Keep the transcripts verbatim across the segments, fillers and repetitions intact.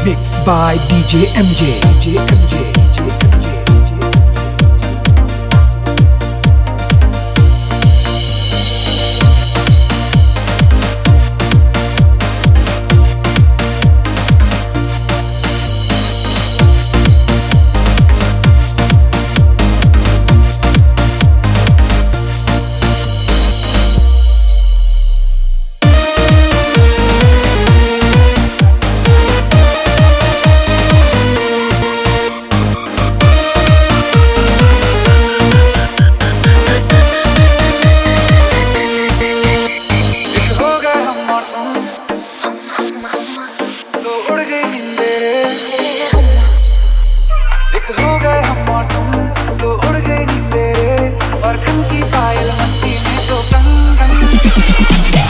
Mixed by D J M J. D J M J. D J M J. हो गए हम और तुम तो उड़ गई नींदे और खन की पायल मस्ती में जो रंग रंग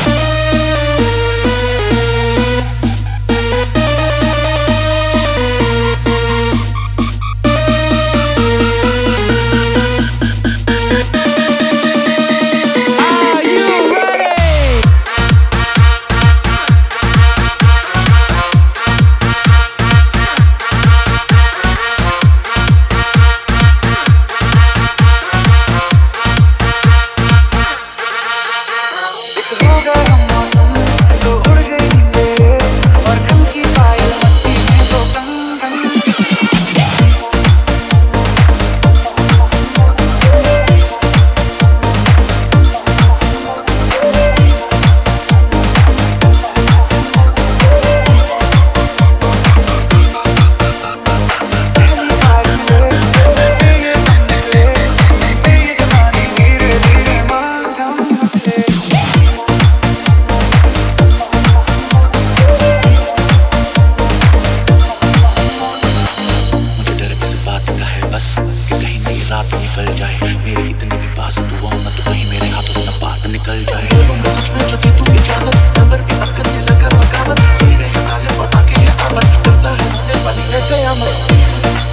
निकल जाए मेरी इतनी भी बात दुआओं में तो कहीं मेरे हाथों से न बात निकल जाए। सच में जो दी तू इजाजत सबर भी अब करने लगा बगावत सुन रहे साले पता के आवाज करता है होने वाली है कयामत।